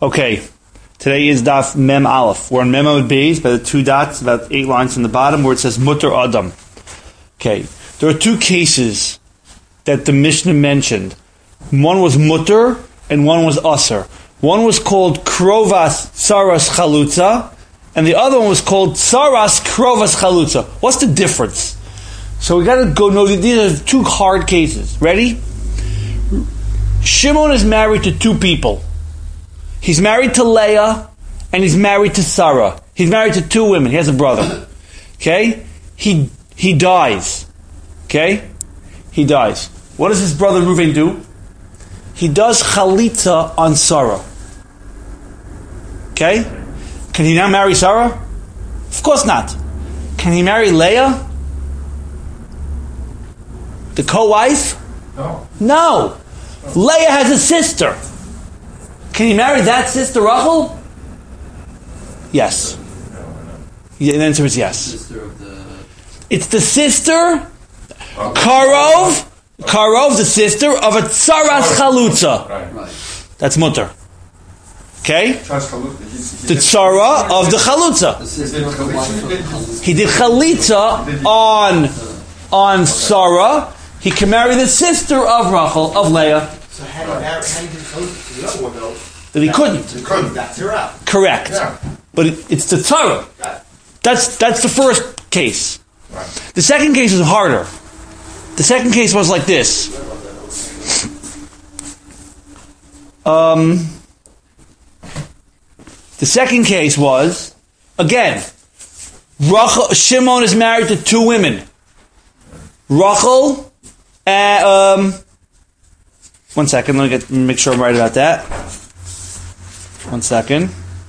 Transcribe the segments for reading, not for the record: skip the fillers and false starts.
Okay, today is Daf Mem Aleph. We're on Mem Amud Beis by the 2 dots, about 8 lines from the bottom, where it says Mutter Adam. Okay, there are 2 cases that the Mishnah mentioned. One was Mutter and one was Asr. One was called Krovas Tsaras Chalutza, and the other one was called Tsaras Krovas Chalutza. What's the difference? So we got to go know these are 2 hard cases. Ready? Shimon is married to 2 people. He's married to Leah, and he's married to Sarah. He's married to 2 women. He has a brother. Okay? He dies. Okay? He dies. What does his brother Reuven do? He does chalitza on Sarah. Okay? Can he now marry Sarah? Of course not. Can he marry Leah? The co-wife? No. Leah has a sister. Can he marry that sister, Rachel? Yes. The answer is yes. It's the sister, Karov, the sister of a Tsaras Chalutza. Right. That's mutter. Okay? The Tzara of the Chalutza. He did Chalitza on Sarah. He can marry the sister of Rachel, of Leah. So how do you do the other one though? That he couldn't. That's her out. Correct. Yeah. But it's the Tzara. That's the first case. Right. The second case is harder. The second case was like this. The second case was, again, Shimon is married to 2 women. Rachel, one second, let me make sure I'm right about that. One second.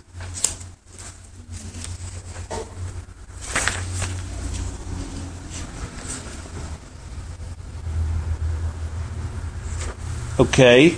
Okay.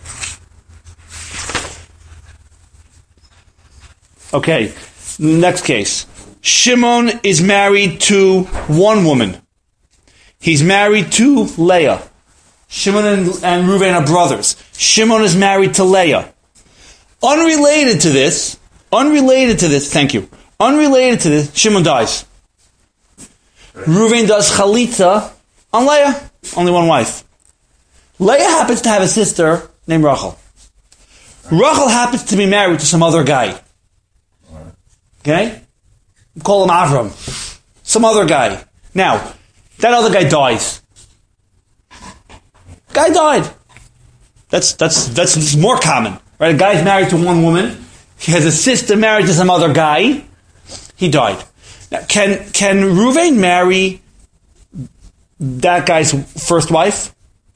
Okay. Next case. Shimon is married to 1 woman. He's married to Leah. Shimon and Reuven are brothers. Shimon is married to Leah. Unrelated to this, thank you. Unrelated to this, Shimon dies. Reuven does chalitza on Leah. Only 1 wife. Leah happens to have a sister named Rachel. Rachel happens to be married to some other guy. Okay? Call him Avram. Some other guy. Now, that other guy dies. Guy died. That's more common. Right? A guy's married to 1 woman. He has a sister married to some other guy. He died. Now, can Reuven marry that guy's first wife?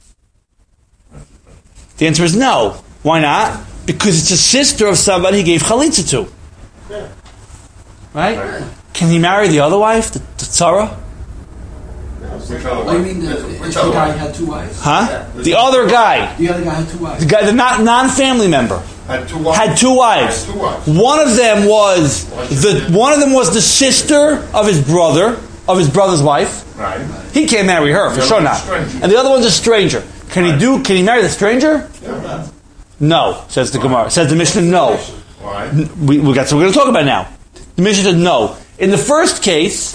The answer is no. Why not? Because it's a sister of somebody he gave chalitza to. Yeah. Right? Can he marry the other wife, the Tzara? You mean the guy had 2 wives? Huh? Yeah. The other guy. The other guy had 2 wives. The guy, the non-family member. Had 2 wives. Had 2 wives. One of them was the sister of his brother's wife. Right. He can't marry her, for sure not. And the other one's a stranger. Can he marry the stranger? Yeah. No, says the Gemara. Says the Mishnah, no. Why? That's what we're going to talk about now. The Mishnah said no. In the first case,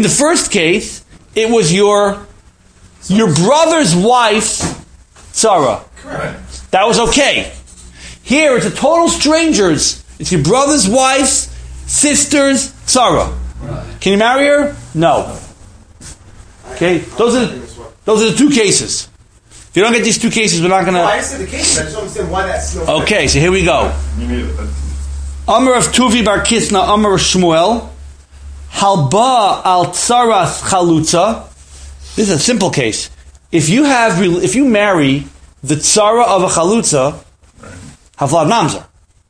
it was your brother's wife's tzara. Correct. That was okay. Here, it's a total strangers. It's your brother's wife's sister's tzara. Right. Can you marry her? No. Okay, those are the 2 cases. If you don't get these 2 cases, we're not going to... Well, I understand the cases. I just don't understand why that's... Okay, so here we go. Amar of Tuvi bar Kisna, Amar of Shmuel, Halba al Tsaras Chalutza. This is a simple case. If you marry the Tzara of a Chalutza, Havlad Mamzer.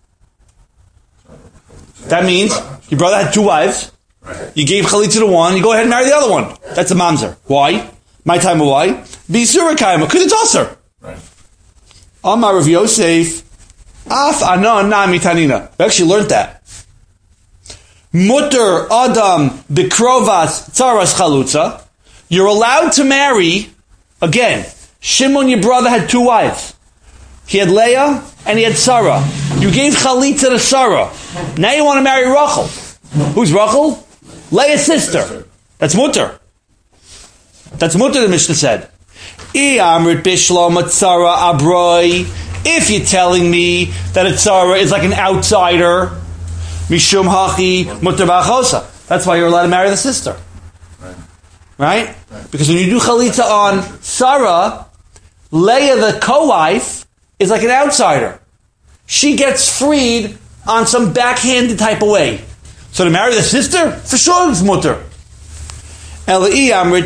That means your brother had 2 wives. You gave Chalitza to one, you go ahead and marry the other one. That's a Mamzer. Why? My time of why? B'Yisura Kaima, because it's Aser. Amar of Yosef, Af Anon Na Mitanina. We actually learned that. Mutter Adam Bikrovas Tsaras Chalutza. You're allowed to marry, again, Shimon, your brother, had 2 wives. He had Leah and he had Sarah. You gave chalitza to Sarah. Now you want to marry Rachel. Who's Rachel? Leah's sister. That's mutter. That's mutter, the Mishnah said. If you're telling me that a tzara is like an outsider, mishum hachi mutter ba'achosa. That's why you're allowed to marry the sister. Right? Because when you do chalitza on Sarah, Leah, the co-wife, is like an outsider. She gets freed on some backhanded type of way. So to marry the sister, for sure it's mutter. But if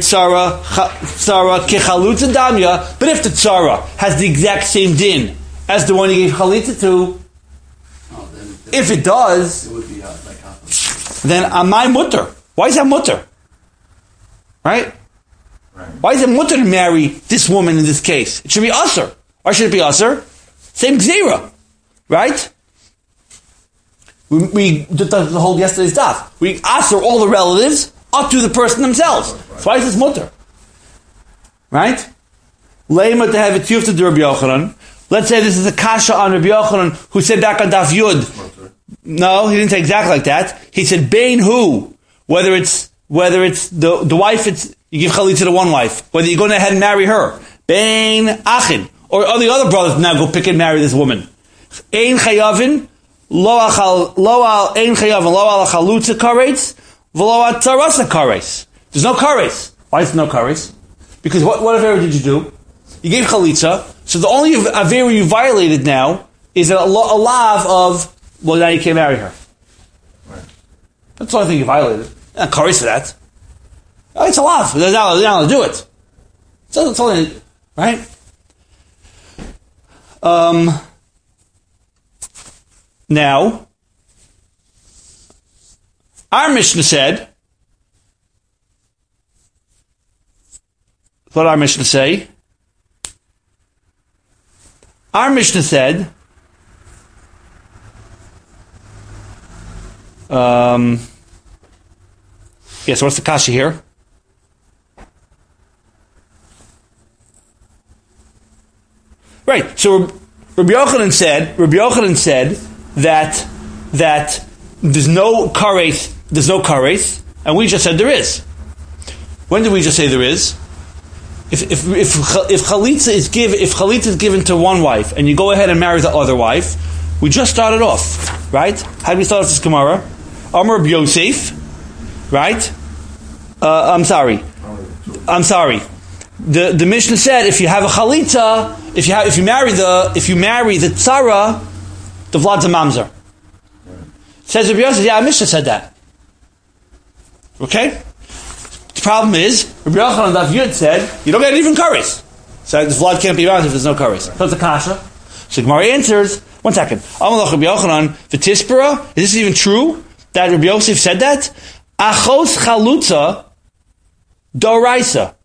the tzara has the exact same din as the one you gave chalitza to, if it does, then am I mutter? Why is that mutter? Right? Why is it mutter to marry this woman in this case? It should be usher. Why should it be usher? Same gzera. Right? We did the whole yesterday's daf. We usher all the relatives up to the person themselves. So why is this mutter? Right? Leima to have a tiyuf to Rabbi Yochanan. Let's say this is a kasha on Rabbi Yochanan who said back on daf Yud. No, he didn't say exactly like that. He said Bain who? Whether it's the wife, you give chalitza to one wife. Whether you're going ahead and marry her. Bain achin. Or the other brothers now go pick and marry this woman. Ein chayavin, lo al ein chayavin, lo al chalutza karetz, v'lo al tarasa karetz. There's no karetz. Why is there no karetz? Because what avera did you do? You gave chalitza, so the only avera you violated now is a lav of, well, now you can't marry her. Right. That's the only thing you violated. Not karetz for that. Oh, it's a lav. They're not allowed to do it. So it's only, right? Now, our Mishnah said, what did our Mishnah say? Our Mishnah said, yes, what's the kasha here? Right, so Rabbi Yochanan said that there's no kares, and we just said there is. When did we just say there is? If chalitza is given to one wife, and you go ahead and marry the other wife, we just started off, right? How did we start off this Gemara? Amar Rabbi Yosef, right? I'm sorry. The Mishnah said if you have a chalitza, if you marry the tzara, the vlad's a mamzer. Says Rabbi Yosef, yeah, Mishnah said that. Okay? The problem is, Rabbi Yochanan Daf Yud said, you don't get even kares. So the vlad can't be around if there's no kares. So it's a kasha. So Gemara answers, one second. Amalach Rabbi Yochanan, v'tispera, is this even true? That Rabbi Yosef said that? Achos chalutza doraisa.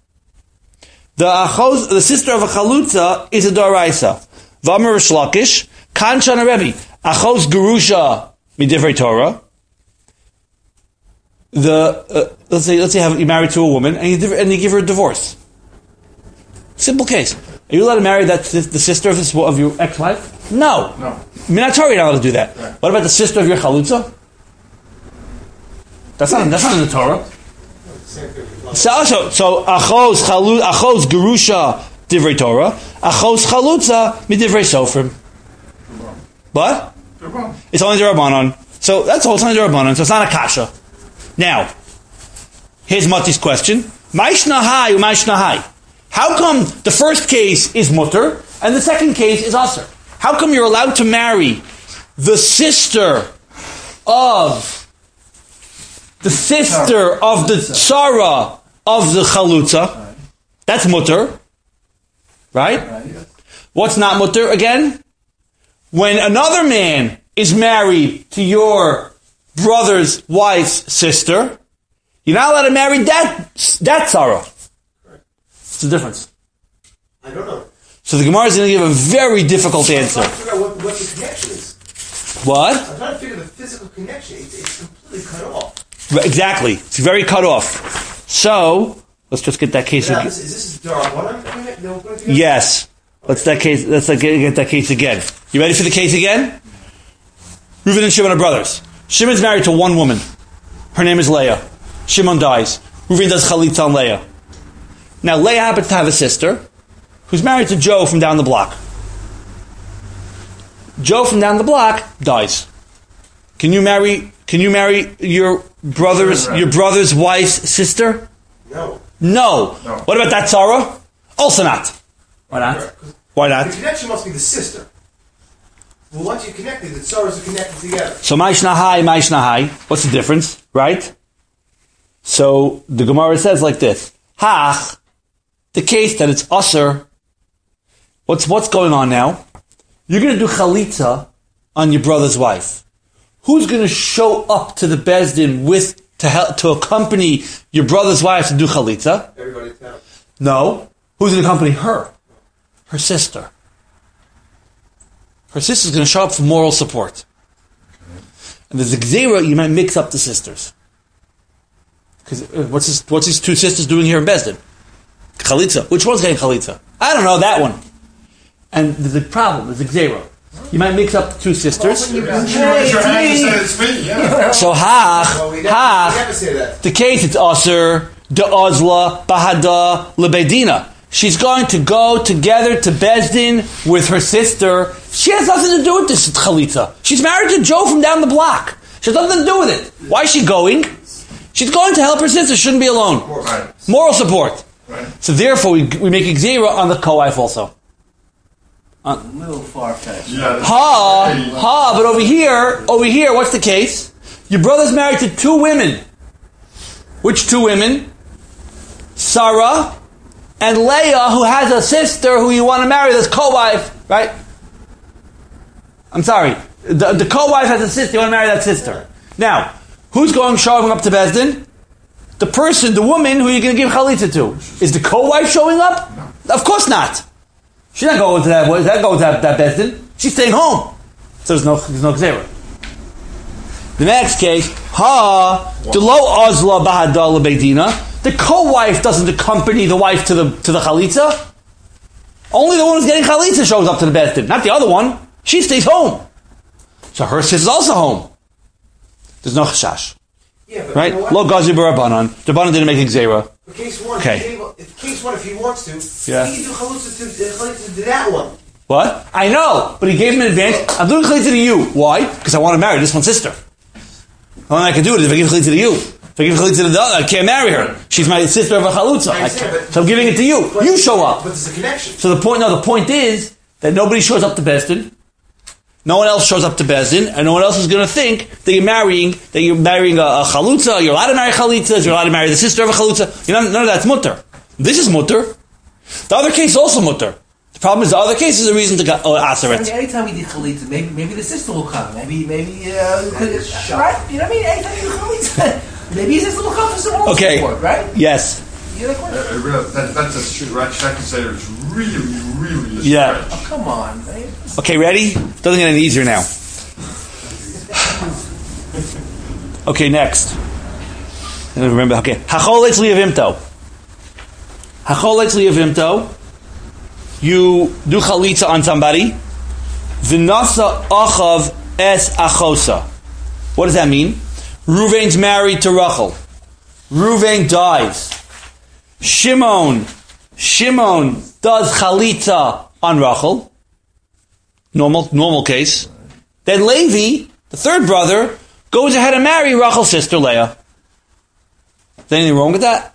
The sister of a chalutza is a doraisa. V'amar Rish Lakish, kan shana Rebbe, achos gerusha midivrei Torah. Let's say you're married to a woman and you give her a divorce. Simple case. Are you allowed to marry the sister of your ex-wife? No. Minatorah, you're not allowed to do that. Right. What about the sister of your chalutza? That's not in the Torah. So achos gerusha divrei Torah, achos chalutza midivrei sofrim. What? It's only the Rabbanon. So that's all. It's only the Rabbanon. So it's not a kasha. Now, here's Mati's question: Ma'ishnahai u'ma'ishnahai. How come the first case is mutter and the second case is aser? How come you're allowed to marry the sister of the tzara of the chalutza? That's mutter, right? What's not mutter again? When another man is married to your brother's wife's sister, you're not allowed to marry that tzara. What's the difference? I don't know. So the Gemara is going to give a very difficult answer. I'm trying to figure out what the connection is. What? I'm trying to figure the physical connection. It's completely cut off. Exactly. It's very cut off. So, let's just get that case. Now, is this Darabbanan? Yes. Let's get that case again. You ready for the case again? Reuven and Shimon are brothers. Shimon's married to one woman. Her name is Leah. Shimon dies. Reuven does chalitza on Leah. Now Leah happens to have a sister who's married to Joe from down the block. Joe from down the block dies. Can you marry your brother's wife's sister? No. What about that Sarah? Also not. Why not? Why not? The connection must be the sister. Well, once you're connected, the Sarahs are connected together. So Maishnahai. What's the difference? Right? So the Gemara says like this. Hach, the case that it's usher. What's going on now? You're going to do chalitza on your brother's wife. Who's going to show up to the Bezdin to accompany your brother's wife to do chalitza? Everybody town. No. Who's going to accompany her? Her sister. Her sister's going to show up for moral support. And there's a gzeira, you might mix up the sisters. Because what's his two sisters doing here in Bezdin? Chalitza. Which one's getting chalitza? I don't know, that one. And there's a problem, there's a gzeira. You might mix up the two sisters. So the case it's Aser, De Ozla, Bahada, Lebedina. She's going to go together to Bezdin with her sister. She has nothing to do with this chalitza. She's married to Joe from down the block. She has nothing to do with it. Why is she going? She's going to help her sister. She shouldn't be alone. Right. Moral support. Right. So therefore we make a gzeira on the co-wife also. A little far-fetched. Yeah, but over here, what's the case? Your brother's married to two women. Which two women? Sarah and Leah, who has a sister who you want to marry, that's co-wife, right? I'm sorry. The co-wife has a sister, you want to marry that sister. Now, who's showing up to Bezdin? The person, the woman who you're going to give chalitza to. Is the co-wife showing up? No. Of course not. She's not going to that Bezdin. She's staying home. So there's no gzeira. The next case, the lo ozla bahada lebedina. The co-wife doesn't accompany the wife to the chalitza. Only the one who's getting chalitza shows up to the Bezdin, not the other one. She stays home. So her sister's also home. There's no chashash. Yeah, but right? You know what? Lo gazi b'Rabbanan. The Rabbanan didn't make a gzeira. For case one, Okay. if he wants to, Yeah. he can do chalitza to that one. What? I know, but he gave him an advance. I'm doing chalitza to you. Why? Because I want to marry this one's sister. The only way I can do it is if I give chalitza to you. If I give chalitza to the other, I can't marry her. She's my sister of a chalutza. So I'm giving it to you. You show up. But there's a connection. So the point is that nobody shows up to Bezdin. No one else shows up to Bezdin, and no one else is going to think that you're marrying a chalutza. You're allowed to marry chalitzas. You're allowed to marry the sister of a chalutza. None of that's mutter. This is mutter. The other case is also mutter. The problem is the other case is a reason to aser it. Anytime we do chalitza, maybe the sister will come. Maybe right? You know what I mean? Anytime you do chalitza, maybe his sister will come for some more support, right? Yes. that's a true. Right? Shaka Seder is really a Yeah. stretch. Oh, come on, man. Okay, ready? Doesn't get any easier now. Okay, next. I don't remember. Okay, hacholetz liyavimto. Hacholetz liyavimto. You do chalitza on somebody. V'nasa achav es achosa. What does that mean? Reuven's married to Rachel. Reuven dies. Shimon does chalitza on Rachel. Normal case. Then Levi, the third brother, goes ahead and marry Rachel's sister Leah. Is there anything wrong with that?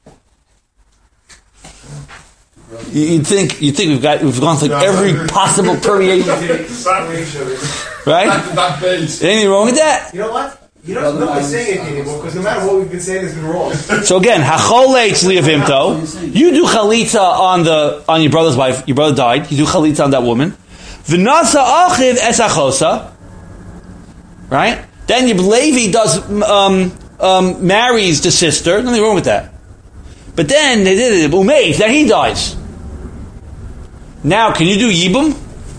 You'd think we've gone through every possible permeation, right? Anything wrong with that? You know what? You don't know what we're saying anything anymore because no matter what we've been saying has been wrong. So again, hacholetz liyavimto. You do chalitza on your brother's wife. Your brother died. You do chalitza on that woman. V'nasa achiv es achosa. Right? Then Levi does marries the sister. Nothing wrong with that. But then they did it. Umeis, then he dies. Now, can you do yibum?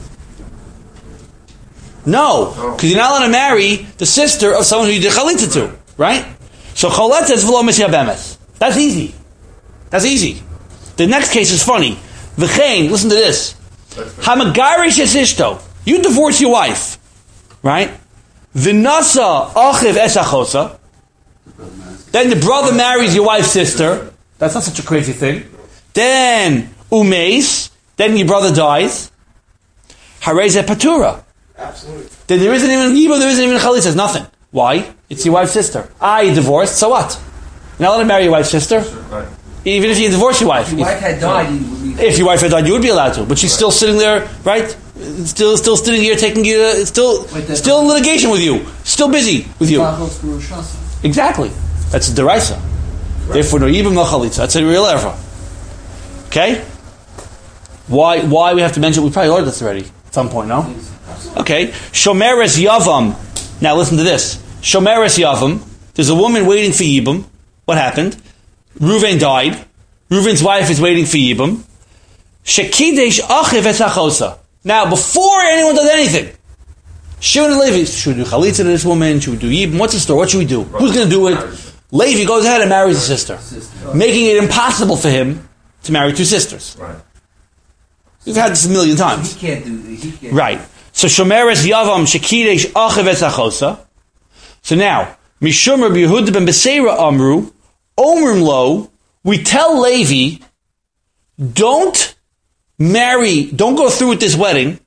No, because you're not allowed to marry the sister of someone who you did chalitza to, right? So choletz is v'lo misya bemes. That's easy. The next case is funny. V'chein, listen to this. Hamagarish es ishto. You divorce your wife, right? Vinasa achiv es achosa. Then the brother marries your wife's sister. That's not such a crazy thing. Then umeis. Then your brother dies. Hareze patura. Absolutely. Then there isn't even yibum. There isn't even chalitza. There's nothing. Why? It's your wife's sister. You divorced. So what? You're not allowed to marry your wife's sister. Right. Even if you divorce your wife. If your wife had died, if your wife had died, you would be allowed to. But she's still sitting there, right? Still sitting here, taking you. Still in litigation with you. Still busy with you. Exactly. That's a deraisa. Therefore, no yibum, no chalitza. That's a real error. Okay. Why we have to mention? We probably learned this already at some point. No. Okay. Shomeres yavam. Now listen to this. Shomeres yavam. There's a woman waiting for yibum. What happened? Reuven died. Reuven's wife is waiting for yibum. Shekidesh achiv es achosa. Now, before anyone does anything, Shimon and Levi, should we do chalitza to this woman? Should we do yibum? What's the story? What should we do? Right. Who's going to do it? Levi goes ahead and marries his sister, making it impossible for him to marry two sisters. Right. We've had this a million times. He can't do this. Right. So Shomeres Yavam Shekidesh Achiv Es Achosa. So now, Mishum Rabbi Yehuda ben Beseira Amru Omrim Lo. We tell Levi, don't go through with this wedding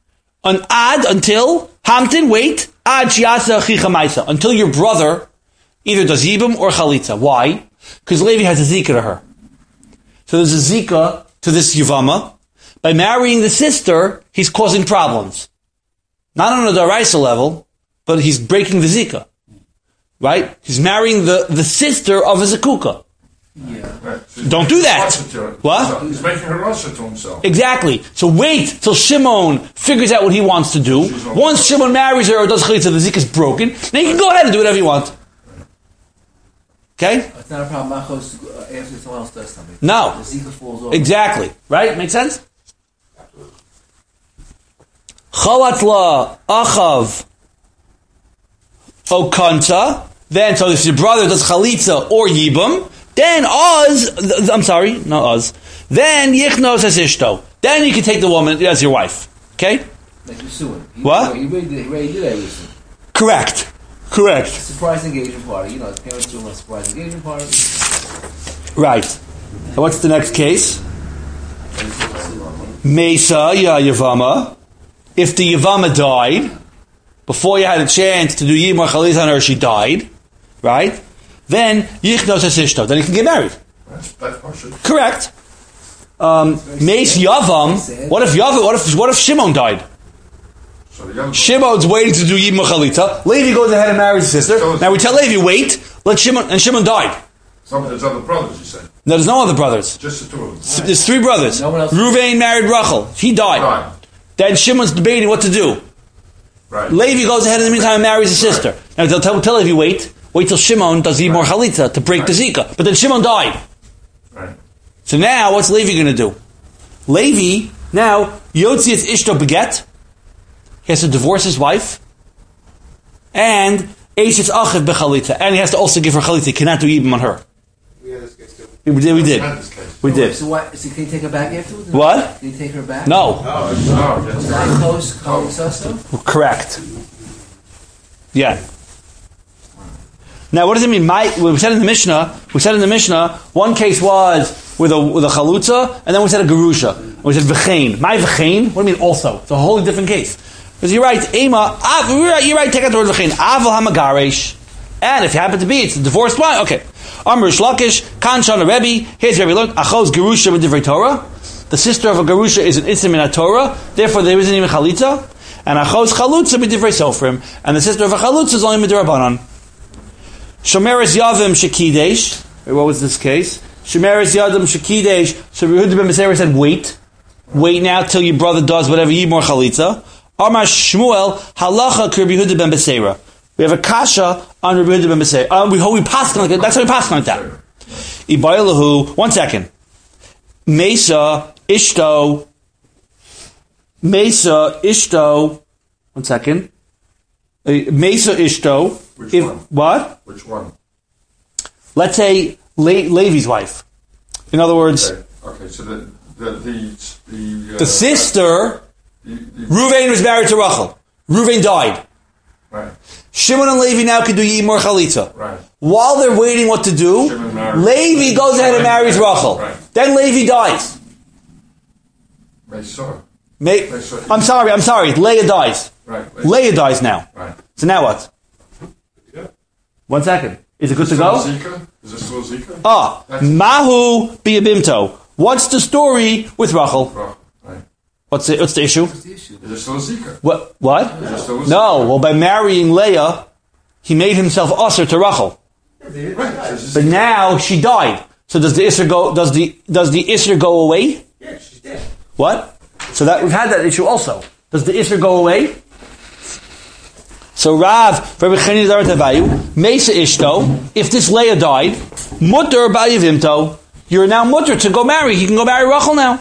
until Hamtin. Wait, ad Shiasa Achicha Maisa, until your brother either does yibum or chalitza. Why? Because Levi has a zika to her. So there's a zika to this yivama. By marrying the sister, he's causing problems. Not on a daraisa level, but he's breaking the zika. Right? He's marrying the sister of a zakuka. Yeah. Right. So Don't do that. What? He's making her rasha to himself. Exactly. So wait till Shimon figures out what he wants to do. Once Shimon marries her or does chalitza, the zika is broken. Then you can go ahead and do whatever you want. Okay? It's not a problem after someone else does something. No. The zika falls over. Exactly. Right? Make sense? Chalatla achav okanta. Then, so if your brother does chalitza or yibum, then then yichnos as ishto. Then you can take the woman as your wife. Okay? Like you're suing. What? He already did everything. Correct. Surprise engagement party. His parents do a surprise engagement party. Right. And what's the next case? Mesa Yavama. If the Yavama died, before you had a chance to do Yibum Chalitza on her, she died, right? Then Yichnos Asishto. Then you can get married. That's correct. Meis Yavam. What if Shimon died? So Shimon's waiting to do Yibum Chalitza. Levi goes ahead and marries his sister. Now we tell Levi, wait, let Shimon, and Shimon died. There's other brothers, you said? No, there's no other brothers. Just the two of them. There's three brothers. No one else. Reuven married Rachel. He died. Right. Then Shimon's debating what to do. Right. Levi goes ahead in the meantime and marries his sister. Right. Now they'll tell Levi, wait till Shimon does Yibum or Chalitza to break the zika. But then Shimon died. Right. So now what's Levi going to do? Levi, now, Yotzias Ishto Beget. He has to divorce his wife. And Eishes Achiv Bechalitza. And he has to also give her Chalitza. He cannot do Yibum on her. We had this case too. We did. So what? So can you take her back afterwards? What? Can you take her back? No. Correct. Yeah. Now, what does it mean? We said in the Mishnah, one case was with a chalutza, and then we said a gerusha. And we said v'chein. My v'chein? What do you mean also? It's a wholly different case. Because you're right, Ema, you're right, take out the word v'chein. Aval hamagaresh. And if you happen to be, it's a divorced wife. Okay. Amr Shlakish, Kanshan a Rebbe. Here's where we learned. Achos gerusha b'divrei Torah. The sister of a gerusha is an isim in a Torah. Therefore, there isn't even chalitza. And achos chalutza b'divrei Sofrim. And the sister of a chalutza is only midrabanan. Shomeres Yavim Shekidesh. What was this case? Shomeres Yavim Shekidesh. So Yehuda ben Beseira said, wait now till your brother does whatever Yibum or Chalitza. Amar Shmuel Halacha Rabbi Yehuda ben Beseira. We have a kasha on Rabbi Yehuda ben Beseira. We pass like that. That's how we pass like that. Ibaylahu. 1 second. Mesa Ishto. 1 second. Mesa Ishto. Which one? What? Which one? Let's say Levi's wife. In other words... Okay, so The sister, Ruvain was married to Rachel. Ruvain died. Right. Shimon and Levi now can do Yimor Chalitza. Right. While they're waiting what to do, Levi goes ahead and marries Rachel. Right. Then Levi dies. I'm sorry. Leah dies. Right. Leah dies now. Right. So now what? Yeah. 1 second. Is it good to go? Is this still Zika? Mahu Biabimto. What's the story with Rachel? Right. What's the issue? Is it still Zika? What? Is it still No. Well, by marrying Leah, he made himself usher to Rachel. Right. But now she died. So does the Isser go? Does the Isser go away? Yeah, she's dead. What? So that we've had that issue also. Does the Isser go away? So Rav, Mesa Ishto, if this Leah died, Mutter Bayavimto, you're now Mutter to go marry. He can go marry Rachel now.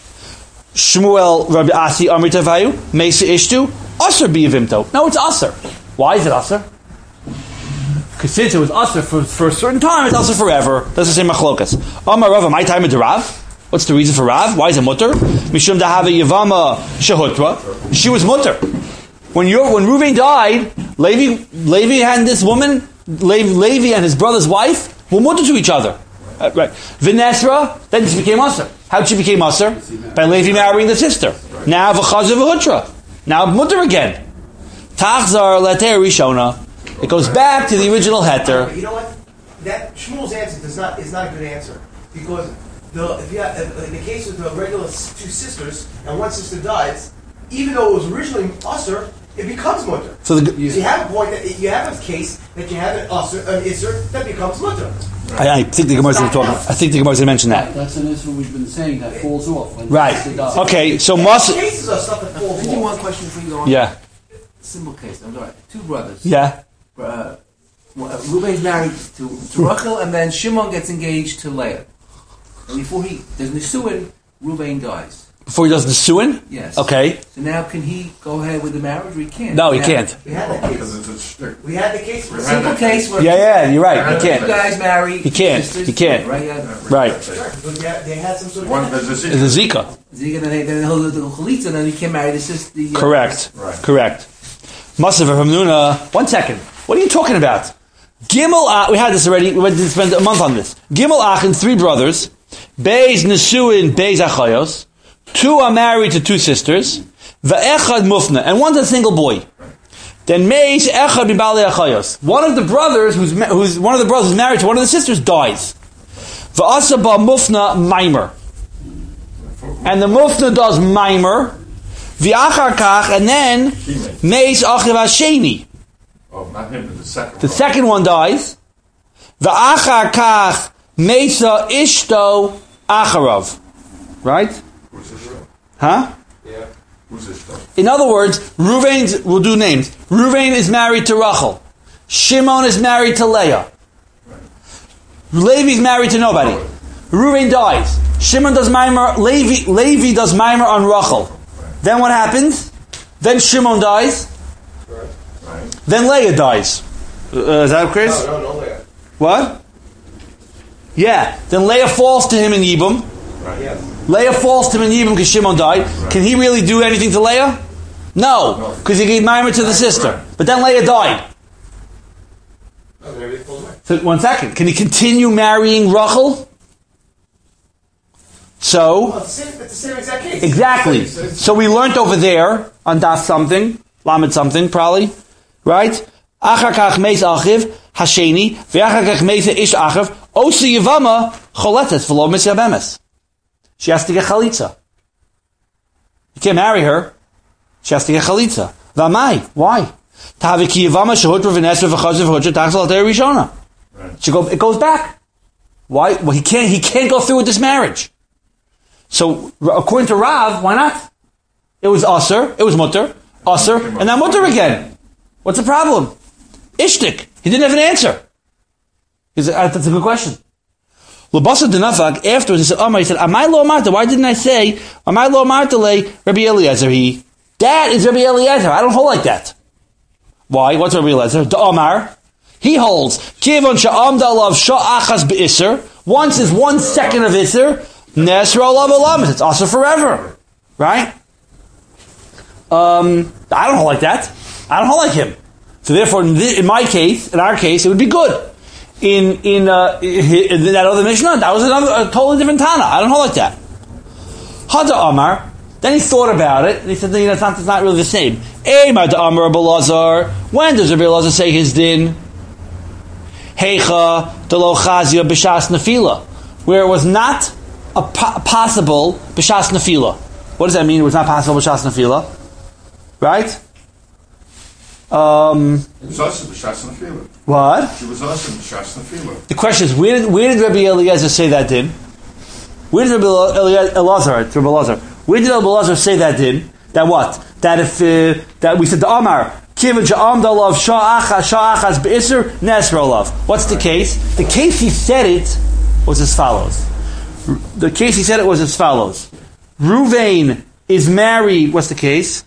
Shmuel Rabbi Asi Amritavayu, Mesa Ishto, Aser Bayavimto. No, it's Aser. Why is it Aser? Because since it was Aser for a certain time, it's Aser forever. That's the same machlokas. Amar Rav, my time at Rav. What's the reason for Rav? Why is it Mutter? Mishum Dahava Yavama Shehutra. She was Mutter. When Reuven died, Levi and this woman, Levi and his brother's wife, were mutter to each other. Right. Vinesra, then she became Aser. How did she become Aser? By Levi marrying the sister. Now v'chazav v'hutra. Now mutter again. Tachzar leter rishona. It goes back to the original heter. You know what? That Shmuel's answer is not a good answer, because if you have, in the case of the regular two sisters and one sister dies, even though it was originally Aser, it becomes mutter. So you have a point that you have a case that you have an Isser that becomes mutter. I think the Gemara is going to mention that. That's an issue we've been saying that falls off. When right. Okay. So cases are stuff that falls off. Give me one question for you. On yeah. Simple case. I'm sorry. Two brothers. Yeah. Reuben is married to Rachel, and then Shimon gets engaged to Leah. And before there's Nisuin, Reuben dies. Before he does the suin? Yes. Okay. So now can he go ahead with the marriage or he can't? No, he can't. We had that case. We had the case. Simple case where you're right. He can't. You guys marry. He can't. He can't. Right. Sure. They had some sort of... It's a Zika. Zika, then he'll do the Chalitza, and then he can marry the sister. Correct. Correct. Masav from Nuna. 1 second. What are you talking about? Gimel, we had this already. We went to spend a month on this. Gimel Achin, 3 brothers. Beis Nesuin, Beis Achayos. 2 are married to 2 sisters. Ve'echad Mufna, and one's a single boy. Then Meis Echad Bibali Achayos. One of the brothers who's married to one of the sisters dies. Ve'asa Ba Mufna Maimer, and the Mufna does Maimer. V'achar Kach, and then Meis Achiv Hasheni. Oh, not him, but the second. The second one dies. V'achar Kach Meisa Ishto Acharav. Right? Who's this? Huh? Yeah. Who's this though? In other words, Reuven, we'll do names. Reuven is married to Rachel. Shimon is married to Leah. Right. Levi is married to nobody. Reuven dies. Shimon does Maimer. Levi does Maimer on Rachel. Right. Then what happens? Then Shimon dies. Right. Then Leah dies. Is that Chris? No, Leah. What? Yeah. Then Leah falls to him in Yibum. Right. Yeah. Leah falls to him in Yibum because Shimon died. Right. Can he really do anything to Leah? No, because he gave Maimer to the sister. Right. But then Leah died. So 1 second. Can he continue marrying Rachel? So it's the same exact case. Exactly. So we learned over there on Das something, Lamed something, probably, right? Achar kach meis achiv hasheni ve'achar kach meis ish achiv osi yivama choletes v'lo misyabemes. She has to get chalitza. You can't marry her. She has to get chalitza. V'amai. Why? Ta'aviki yivama shehutra v'nesra v'chazav v'hutra tachzal alter rishona. It goes back. Why? Well, he can't go through with this marriage. So, according to Rav, why not? It was Aser, it was Mutter, Aser, and now Mutter again. What's the problem? Ishtik. He didn't have an answer. That's a good question. Labasa Denafag, afterwards, he said, Amai lo Marta, why didn't I say, Amai lo Marta le Rabbi Eliezer? That is Rabbi Eliezer. I don't hold like that. Why? What's Rabbi Eliezer? The Omar. He holds, Kivon sha'amda alav sha'achas be'isser. Once is 1 second of Isser. Nesra olav olamis. It's also forever. Right? I don't hold like that. I don't hold like him. So therefore, in my case, in our case, it would be good. In that other Mishnah, that was a totally different Tana. I don't hold like that. Hada Amar. Then he thought about it, and he said, it's not really the same. Eimad Amar Rabbi Elazar. When does Rabbi Elazar say his din? Heicha delo chazia b'shas nefila, where it was not possible b'shas nefila. What does that mean? It was not possible b'shas nefila, right? It was also b'shas nefila. What? She was also b'shas nefila. The question is, where did Rabbi Eliezer say that din? Where did Rabbi Elazar? Where did Rabbi Elazar say that din? That what? That if that we said the Amar Kivin Sha'amdalav Sha'achas Be'isr Nesrolav. What's the case? The case he said it was as follows. Ruvain is married. What's the case?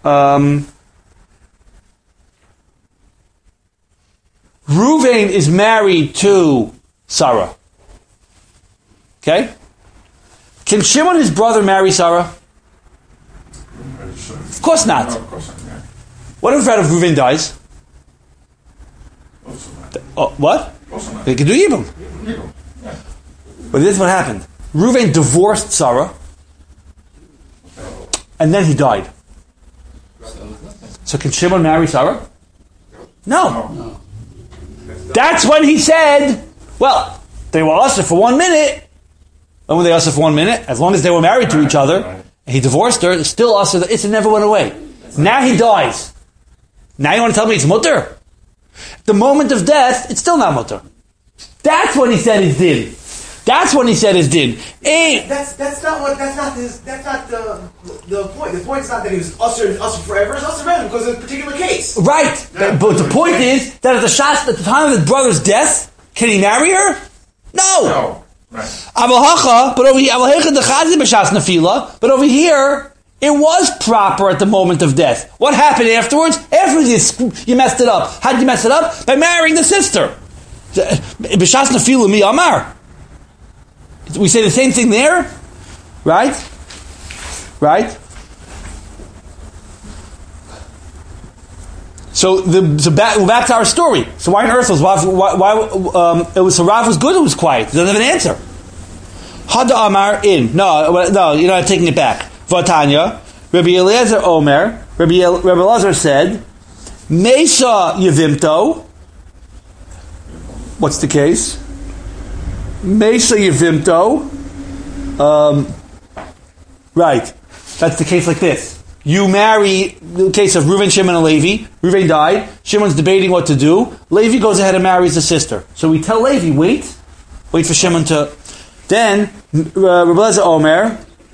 Ruvain is married to Sarah. Okay? Can Shimon, his brother, marry Sarah? Of course not. No, of course not. Yeah. What if Ruvain dies? What? They can do Yibum. Yeah. But this is what happened. Ruvain divorced Sarah, and then he died. So can Shimon marry Sarah? No. That's when he said, well, they were usher for 1 minute. When were they usher for 1 minute? As long as they were married to each other, and he divorced her, it's still usher. It never went away. Now he dies. Now you want to tell me it's mutter? The moment of death, it's still not mutter. That's when he said his din. That's when he said his din. That's not the point. The point is not that he was usher forever. It's usher forever because of a particular case. Right. Yeah. But the point is that at the time of his brother's death, can he marry her? No. Right. But over here, it was proper at the moment of death. What happened afterwards? Afterwards, you messed it up. How did you mess it up? By marrying the sister. B'shas nefilah mi amar. We say the same thing there, right? Right. So back to our story. So why on earth was Rav? So Rav was good. It was quiet. He doesn't have an answer. Hada Amar in no. You're not taking it back. Vatanya, Rabbi Eliezer Omer, Rabbi Eliezer said, Mesa Yevimto. What's the case? Mesa Yevimto. Right. That's the case like this. You marry, the case of Reuven, Shimon, and Levi. Reuven died. Shimon's debating what to do. Levi goes ahead and marries the sister. So we tell Levi, wait for Shimon to... Then, Rabbi Eliezer Omer,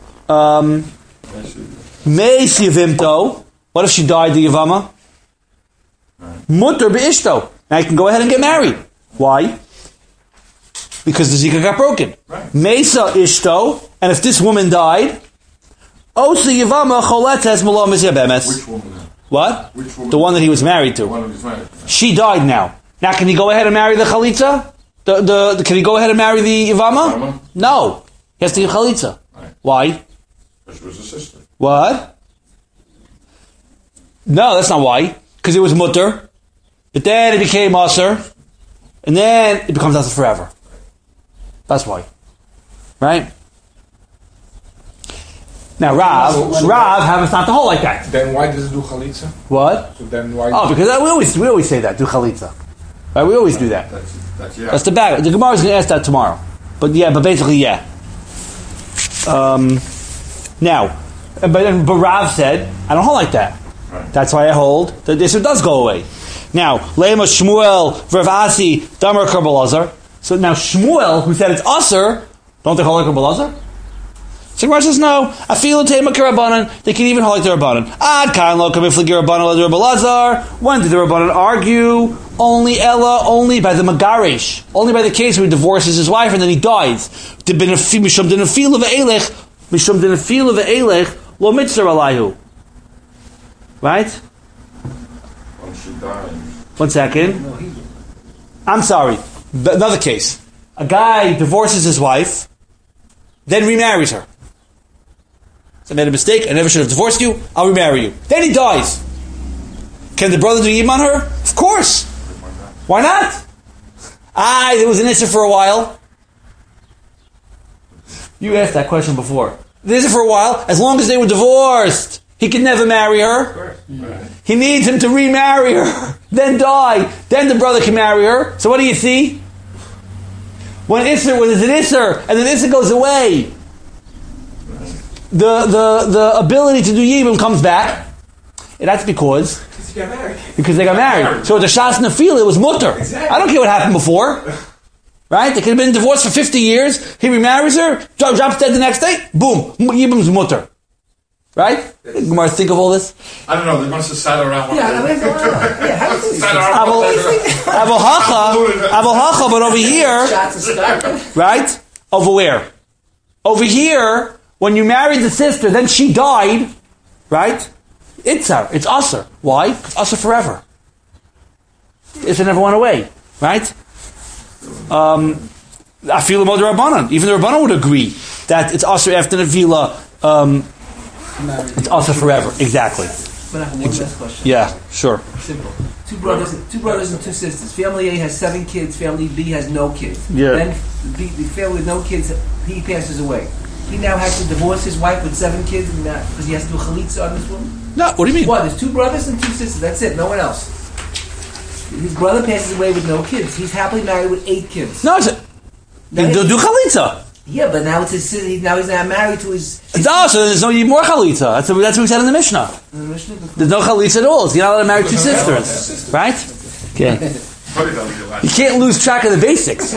Meis Yevimto. What if she died, the Yavama? Mutter be'ishto. Now you can go ahead and get married. Why? Because the Zika got broken. Right. Mesa Ishto, and if this woman died, Osa Yavama Choletes Malamis Yabemes. Which woman? What? Which woman? The one that he was married The to. one who was married. She died now. Now can he go ahead and marry the Chalitza? Can he go ahead and marry the Yavama? No. He has to give Chalitza. Right. Why? Because she was a sister. What? No, that's not why. Because it was mutter. But then it became Aser. And then it becomes Aser forever. That's why. Right? Now Rav happens not to hold like that. Then why does it do chalitza? What? So then why? Oh, because we always say that, do chalitza. Right? We always do that. That's the back. The Gemara is going to ask that tomorrow. But basically, yeah. Now, but Rav said, I don't hold like that. Right. That's why I hold that this does go away. Now, Lema Shmuel, Rav Asi, Damar Kabbalazar. So now Shmuel, who said it's Aser, don't they hold like Kabbalazar? So Gemara says no. Afilu tema k'Rabbanan. They can even hold like the Rabbanan. Ad kain lo kamifli Rabbanan le Rabbi Elazar. When did the Rabbanan argue? Only only by the Megarish, only by the case where he divorces his wife and then he dies. Mishum d'nefilu ve'elech lo mitzvah alayhu. Right? When she died. 1 second. I'm sorry. Another case. A guy divorces his wife. then remarries her. So I made a mistake, I never should have divorced you, I'll remarry you. Then he dies. Can the brother do yibum on her? Of course. Why not? There was an issue for a while. You asked that question before. There was for a while, as long as they were divorced, he could never marry her. He needs him to remarry her, then die, then the brother can marry her. So what do you see? When there's an Isser, and then Isser goes away, the ability to do Yibum comes back. And that's because they got married. So the Shas Nefila, it was mutter. Exactly. I don't care what happened before. Right? They could have been divorced for 50 years. He remarries her, drops dead the next day. Boom. Yibum's mutter. Right? Gemara, think of all this? I don't know. They must have sat around. How do you Avohacha, but over here, right? Over where? Over here, when you married the sister, then she died, right? It's Asr. Why? It's Asr forever. It never went away, right? Afilu Mod Rabbanan. Even the Rabbanan would agree that it's Asr after Nevila. It's Asr forever. Exactly. But I have one last question. Yeah, sure. Simple. Two brothers and two sisters. Family A has 7 kids. Family B has no kids. Yeah. Then the family with no kids, he passes away. He now has to divorce his wife with 7 kids because he has to do a chalitza on this woman? No, what do you mean? What? There's 2 brothers and 2 sisters. That's it. No one else. His brother passes away with no kids. He's happily married with 8 kids. No, they'll do chalitza. Yeah, but now it's his sister. Now he's not married to his. So there's no more chalitza. That's what we said in the Mishnah. There's no chalitza at all. So you're not allowed to marry 2 sisters, right? Okay. You can't lose track of the basics.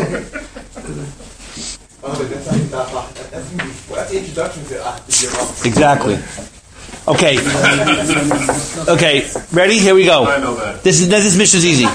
That's the introduction to Exactly. Okay. Okay. Ready? Here we go. I know that. This Mishnah is easy.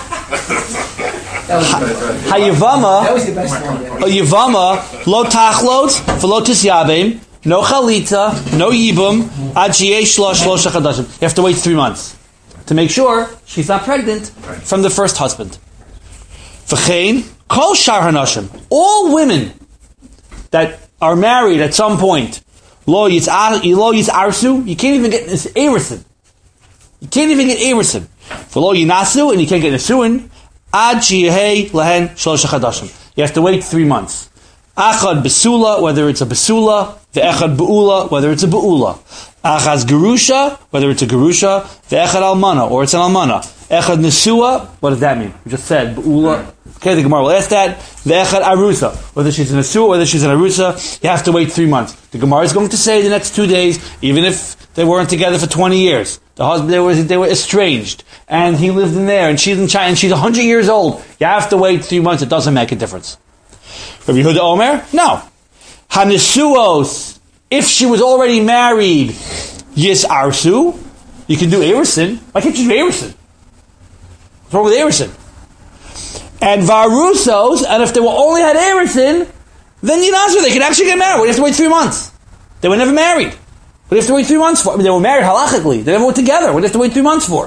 Hayavama. That was the best one. Hayavama lo tachlot v'lo tisyabim, no chalitza, no yibum ad sheyesh shlosh chadashim. You have to wait 3 months to make sure she's not pregnant from the first husband. V'chein kol shar hanashim. All women that are married at some point, lo yisarsu, you can't even get erusin. You can't even get erusin. V'lo yinasu, and you can't get nesuin. Ad sheyehei lehen shlosh chadashim. You have to wait 3 months. Achad besula, whether it's a besula, ve'echad beula, whether it's a beula. Achaz gerusha, whether it's a gerusha, ve'echad almana, or it's an almana. Echad nesua, what does that mean? We just said beula. Okay, the Gemara will ask that. Ve'echad arusa, whether she's an nesua, whether she's an arusa, you have to wait 3 months. The Gemara is going to say the next 2 days, even if they weren't together for 20 years. The husband, they were estranged, and he lived in there, and she's in China, and she's 100 years old. You have to wait 3 months. It doesn't make a difference. Rabbi Yehuda Omer? No. Hanesuos, if she was already married, Yis Arsu, you can do Erusin. Why can't you do Erusin? What's wrong with Erusin? And Varusos, and if they were only had Erusin, then Yinasu, they could actually get married. We have to wait 3 months. They were never married. What do you have to wait 3 months for? I mean, they were married halachically. They never were together. What do you have to wait 3 months for?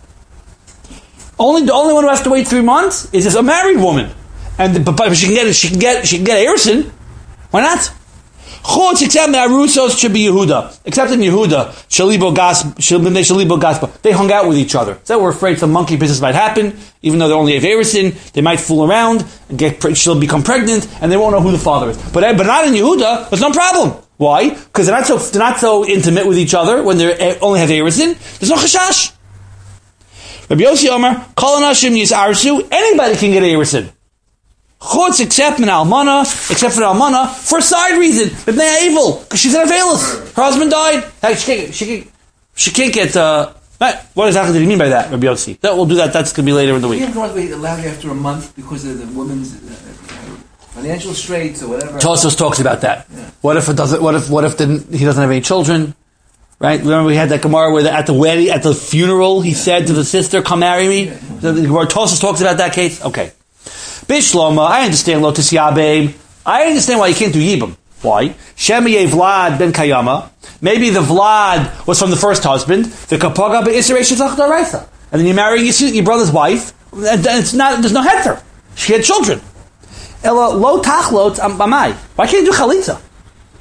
The only one who has to wait 3 months is a married woman. But she can get Erusin. Why not? Chutz except Arusos should be Yehuda. Except in Yehuda, Shalibo Gaspa. They hung out with each other. So we're afraid some monkey business might happen. Even though they only have Erusin, they might fool around and she'll become pregnant, and they won't know who the father is. But not in Yehuda. There's no problem. Why? Because they're not so intimate with each other when they only have Erusin. There's no chashash. Rabbi Yossi Omer, Kol Anashim Yisarsu. Anybody can get Erusin. Chutz except for an almana, for a side reason, but they evil because she's an availus. Her husband died. She can't get. What exactly did he mean by that, Rabbi Yossi? We'll do that. That's going to be later in the week. You have to allow you after a month because of the woman's financial straits or whatever. Tosfos talks about that. Yeah. What if he doesn't have any children? Right? Remember we had that Gemara where at the wedding, at the funeral, he said to the sister, "Come marry me." Yeah. The Gemara Tosfos talks about that case. Okay. Bishloma, I understand lo tisyabeim. I understand why you can't do yibum. Why? Shemiye Vlad ben Kayama. Maybe the Vlad was from the first husband. The kapaga be'isrei shetzach daraisa. And then you marry your brother's wife. And there's no heter. She had children. Ella lo tachlot amai. Why can't you do chalitza?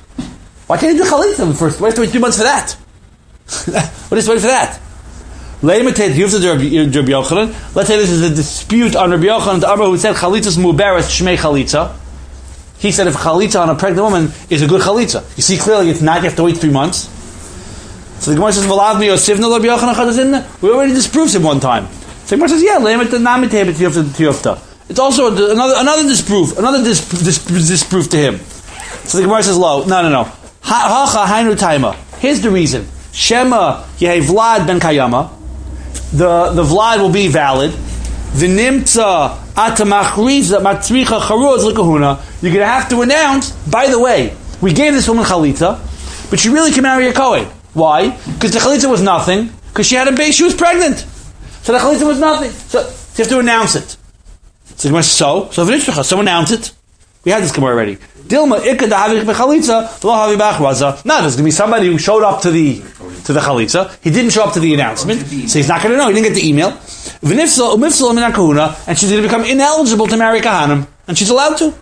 Why can't he do chalitza first? Why have to wait 3 months for that? What is wait for that? Let's say this is a dispute on Rabbi Yochanan the Amar who said chalitza's muberes shmei chalitza. He said if a chalitza on a pregnant woman is a good chalitza. You see clearly it's not. You have to wait 3 months. So the Gemara says, "V'lav mi Yosefna Rabbi Yochanan chadazin." We already disproved him one time. So the Gemara says, "Yeah, leimet the namitebet tiyofta." It's also another disproof, disproof to him. So the Gemara says, "No. Hacha hainu taima." Here's the reason: Shema yehi Vlad ben Kayama. The Vlad will be valid. V'nimtza atamachriza matricha charuz l'kahuna. You're going to have to announce. By the way, we gave this woman chalitza, but she really can marry a Kohen. Why? Because the chalitza was nothing. Because she had a baby, she was pregnant. So the chalitza was nothing. So you have to announce it. So so announce it. We had this Gemara already. Dilma ikka dahavik bechalitza lo havi bachraza. Now there's going to be somebody who showed up to the chalitza. He didn't show up to the announcement, so he's not going to know. He didn't get the email. V'nifsal umifsal min kahuna, and she's going to become ineligible to marry kahanim, and she's allowed to.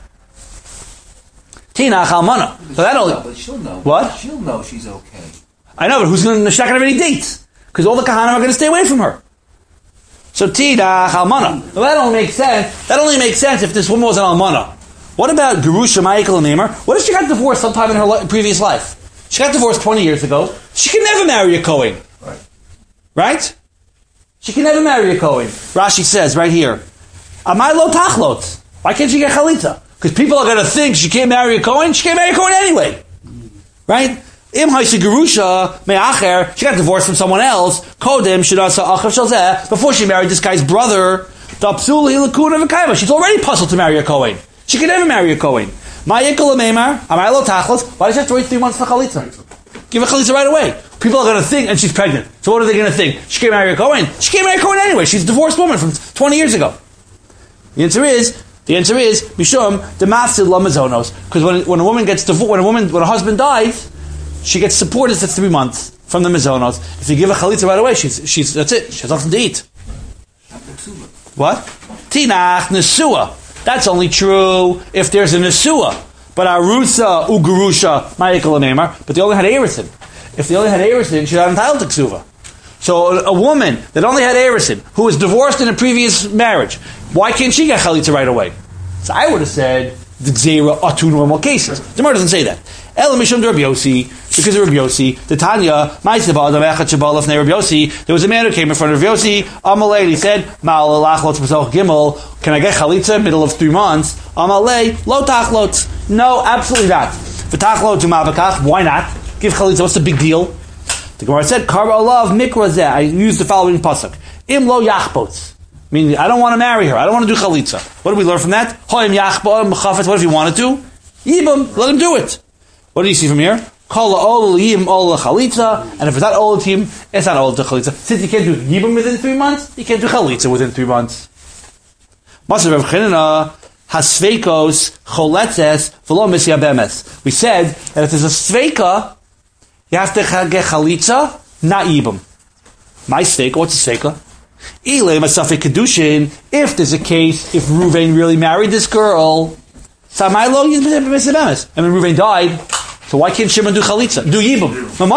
Tina chalmana. So that only. But she'll know. What? She'll know she's okay. I know, but she's not going to have any dates because all the kahanim are going to stay away from her. So Tida Almana. Well, that only makes sense. That only makes sense if this woman was an Almana. What about Gerusha Michael and Neymar? What if she got divorced sometime in her previous life? She got divorced 20 years ago. She can never marry a Kohen. Right? She can never marry a Kohen. Rashi says right here, Amai lo tachlot. Why can't she get chalitza? Because people are going to think she can't marry a Kohen. She can't marry a Kohen anyway. Right? Im haisi gerusha me'acher, she got divorced from someone else. Kodem shidasa achav shalzeh, before she married this guy's brother. Dapsul hilakuna v'kayma. She's already puzzled to marry a Kohen. She can never marry a Kohen. Ma'yikol meimar, amaylo tachlos. Why does she have to wait 3 months for chalitza? Give her chalitza right away. People are going to think, and she's pregnant. So what are they going to think? She can't marry a Kohen. She can't marry a Kohen anyway. She's a divorced woman from 20 years ago. The answer is mishum demafsid lamazonos. Because when a woman gets divorced, when a husband dies, she gets supported for 3 months from the mizonos. If you give her chalitza right away, she's that's it. She has nothing to eat. What? Tinach nesua. That's only true if there's a nesua. But arusa ugurusha ma'ikol neymar. But they only had erisin. If they only had erisin, she's not entitled to ksuva. So a woman that only had erisin, who was divorced in a previous marriage, why can't she get chalitza right away? So I would have said the gzeira are 2 normal cases. The Gemara doesn't say that. El mishum Rabbi Yossi, because of Rabbi Yossi, the Tanya, Rabbi Yossi, there was a man who came in front of Rabbi Yossi, Amalei, he said, Ma'al lachlot b'soch gimel, can I get chalitza middle of 3 months? Amalei, lo tachlot. No, absolutely not. V'tachlot umavakach, why not? Give chalitza, what's the big deal? The Gemara said, Karba olav mikra zeh, I used the following pasuk, Im lo yachbot. Meaning, I don't want to marry her, I don't want to do chalitza. What do we learn from that? Hoim yachbot, mechafet, what if he wanted to? Yibam, let him do it. What do you see from here? Kol ol yim ol chalitza, and if it's not ol him, it's not ol to chalitza. Since you can't do yibam within 3 months, you can't do chalitza within 3 months. Maser Rav Chanina hasveikos choletzes v'lo misya bemes. We said that if there's a sveika, you have to get chalitza, not yibam. My sveika, what's a sveika? Ilay masafek kedushin. If there's a case, if Ruvain really married this girl, samay lo misya bemes, and when Ruvain died. So why can't Shimon do chalitza? Do yibam.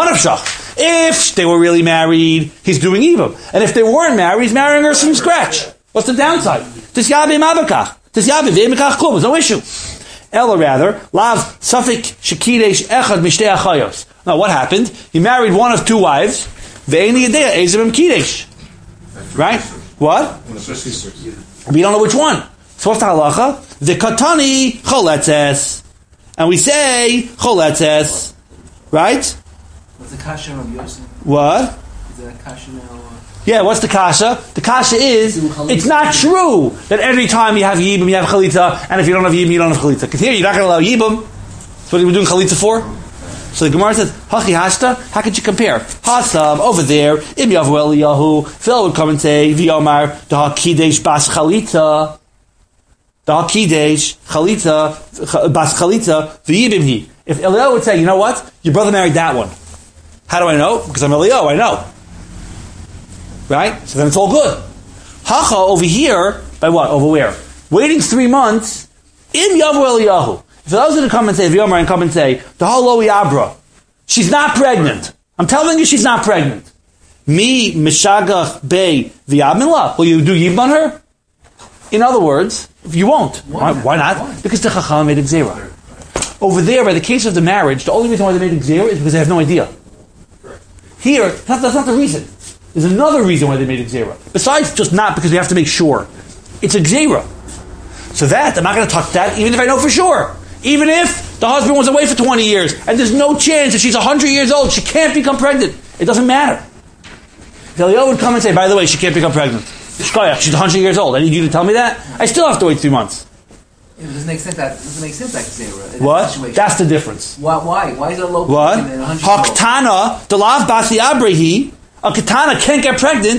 If they were really married, he's doing yibam. And if they weren't married, he's marrying her from scratch. What's the downside? Tisyabi mabakach. Tisyabi v'imikach klum. There's no issue. Ella rather, lav safik shekidesh echad mishtei achayos. Now what happened? He married one of 2 wives. Ve'eni yedea ezim kidesh. Right? What? We don't know which one. So what's the halacha? The katani choletzes. And we say choletzes, right? What's the kasha of Yosef? What? Is there a kasha now? Yeah, what's the kasha? The kasha is, it's not true that every time you have yibam, you have chalitza, and if you don't have yibam, you don't have chalitza. Because here, you're not going to allow yibam. That's what we're doing chalitza for. So the Gemara says, Hachi hashta, how could you compare? Hasam, over there, im yavu Eliyahu, Phil would come and say, V'yomar, da kidesh bas chalitza. The Hakidesh, Chalitza, Bas Chalitza, V'yibimhi. If Eliyahu would say, you know what? Your brother married that one. How do I know? Because I'm Eliyahu, I know. Right? So then it's all good. Hacha over here, by what? Over where? Waiting 3 months, Im Yavu Eliyahu. If I was going to come and say, V'yomer, and come and say, the whole Abra, she's not pregnant. I'm telling you she's not pregnant. Mi mishagach bei v'yabminla. Will you do yibum on her? In other words, you won't. Why not? Why? Because the Chacham made a gzera. Over there, by the case of the marriage, the only reason why they made a gzera is because they have no idea. Here, that's not the reason. There's another reason why they made a gzera. Besides just not because we have to make sure. It's a gzera. So that, I'm not going to touch that, even if I know for sure. Even if the husband was away for 20 years, and there's no chance that she's 100 years old, she can't become pregnant. It doesn't matter. Eliyahu would come and say, by the way, she can't become pregnant. She's 100 years old. I need you to tell me that? I still have to wait 3 months. It doesn't make sense that gzera. What? That's the difference. Why? Why is it a low? What? Haktana, the lav basi abrehi. A katana can't get pregnant.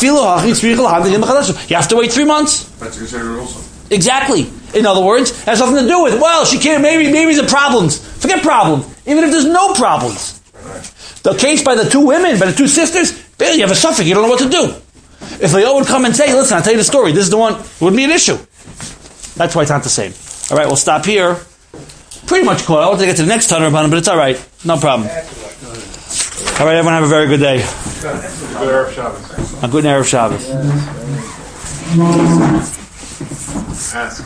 You have to wait 3 months. That's a gzera also. Exactly. In other words, it has nothing to do with, well, she can't, maybe the problems. Forget problems. Even if there's no problems. The case by the 2 women, by the 2 sisters, you have a suffix, you don't know what to do. If they all would come and say, listen, I'll tell you the story, this is the one, it wouldn't be an issue. That's why it's not the same. Alright, we'll stop here. Pretty much caught. I want to get to the next Tanur Rabbanan, but it's alright. No problem. Alright, everyone have a very good day. Good Erev Shabbos. A good Erev Shabbos. Ask.